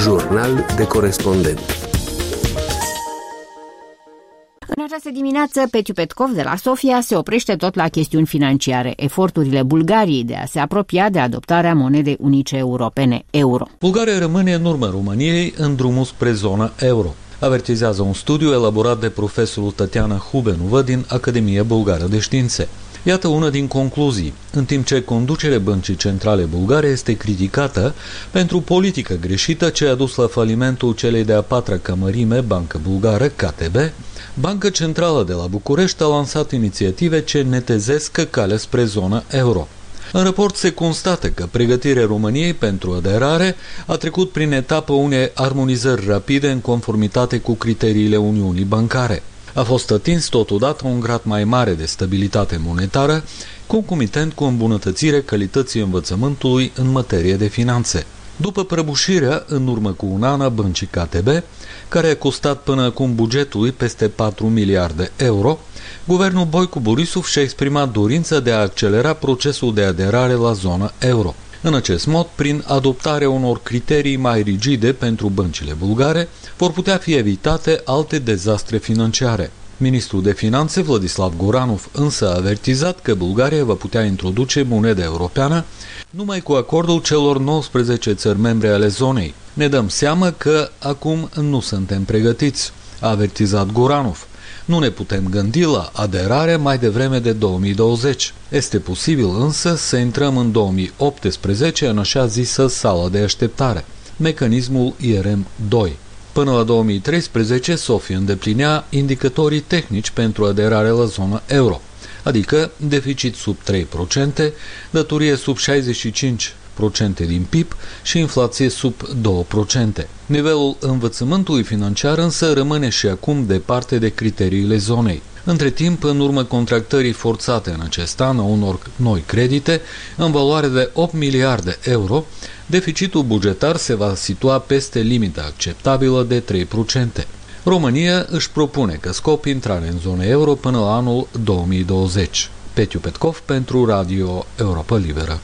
Jurnal de corespondent. În această dimineață, Petiu Petkov de la Sofia se oprește tot la chestiuni financiare, eforturile Bulgariei de a se apropia de adoptarea monedei unice europene, euro. Bulgaria rămâne în urmă României în drumul spre zona euro, avertizează un studiu elaborat de profesorul Tatiana Hubenova din Academia Bulgară de Științe. Iată una din concluzii. În timp ce conducerea Băncii Centrale Bulgare este criticată pentru politică greșită ce a dus la falimentul celei de-a patra cămărime Bancă Bulgară, KTB, Banca Centrală de la București a lansat inițiative ce netezesc calea spre zona euro. În raport se constată că pregătirea României pentru aderare a trecut prin etapă unei armonizări rapide în conformitate cu criteriile Uniunii Bancare. A fost atins totodată un grad mai mare de stabilitate monetară, concomitent cu îmbunătățirea calității învățământului în materie de finanțe. După prăbușirea, în urmă cu un an, a băncii KTB, care a costat până acum bugetului peste 4 miliarde euro, guvernul Boicu Borisov și-a exprimat dorința de a accelera procesul de aderare la zona euro. În acest mod, prin adoptarea unor criterii mai rigide pentru băncile bulgare, vor putea fi evitate alte dezastre financiare. Ministrul de Finanțe, Vladislav Goranov, însă a avertizat că Bulgaria va putea introduce moneda europeană numai cu acordul celor 19 țări membre ale zonei. Ne dăm seama că acum nu suntem pregătiți, a avertizat Goranov. Nu ne putem gândi la aderare mai devreme de 2020. Este posibil însă să intrăm în 2018 în așa zisă sală de așteptare, mecanismul IRM 2. Până la 2013, Sofia îndeplinea indicatorii tehnici pentru aderare la zona euro, adică deficit sub 3%, datorie sub 65% din PIB și inflație sub 2%. Nivelul învățământului financiar însă rămâne și acum departe de criteriile zonei. Între timp, în urma contractării forțate în acest an a unor noi credite, în valoare de 8 miliarde euro, deficitul bugetar se va situa peste limita acceptabilă de 3%. România își propune ca scop intrare în zona euro până la anul 2020. Petiu Petkov pentru Radio Europa Liberă.